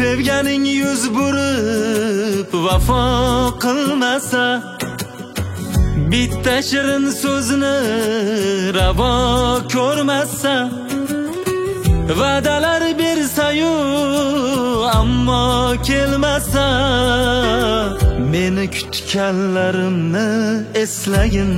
Sevganing yuz burib vafo qilmasa, bitta shirin so'zni ravo ko'rmasa, va'dalar bersa-yu ammo kelmasa, meni kutganlarimni eslagin.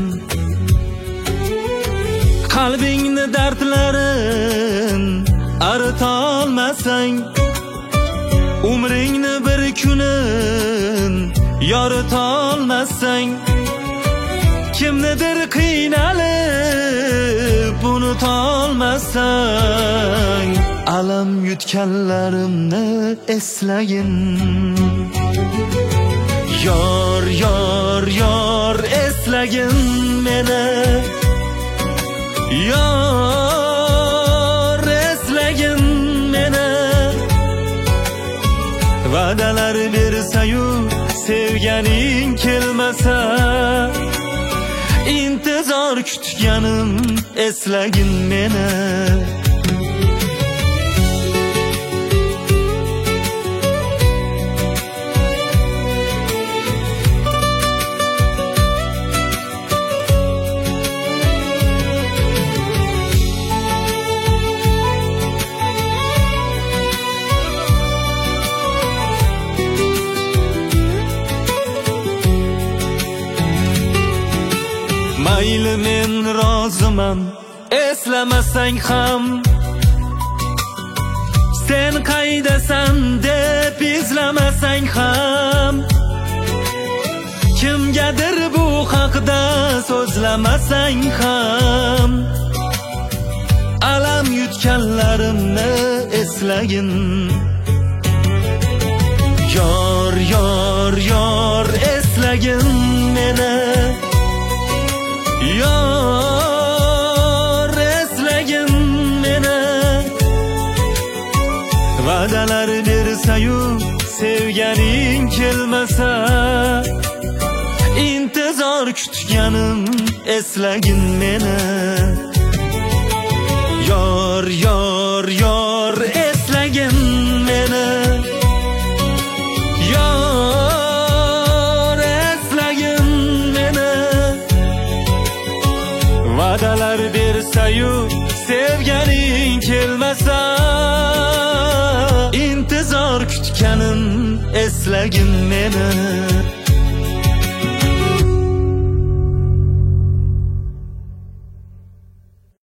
Qalbingni dardlarin aritolmasang, umringni bir kunin yoritolmasang, kimnidir qiynalib unutolmasang, alam yutganlarimni eslagin. Yor, yor, yor eslagin meni, yor eslagin meni. Va'dalar bersa-yu sevganing kelmasa, intizor kutganim eslagin meni. Mayli men roziman eslamasang ham, sen qaydasan deb izlamasang ham, kimgadir bu haqda so'zlamasang ham, alam yutganlarimni eslagin. Yor, yor, yor eslagin meni, yor eslagin meni. Va'dalar bersa-yu sevganing kelmasa, intizor kutganim eslagin meni. Yor, yor, yor eslagin meni, yor eslagin meni. Va'dalar bersa-yu sevganing kelmasa, intizor kutganim eslagin meni.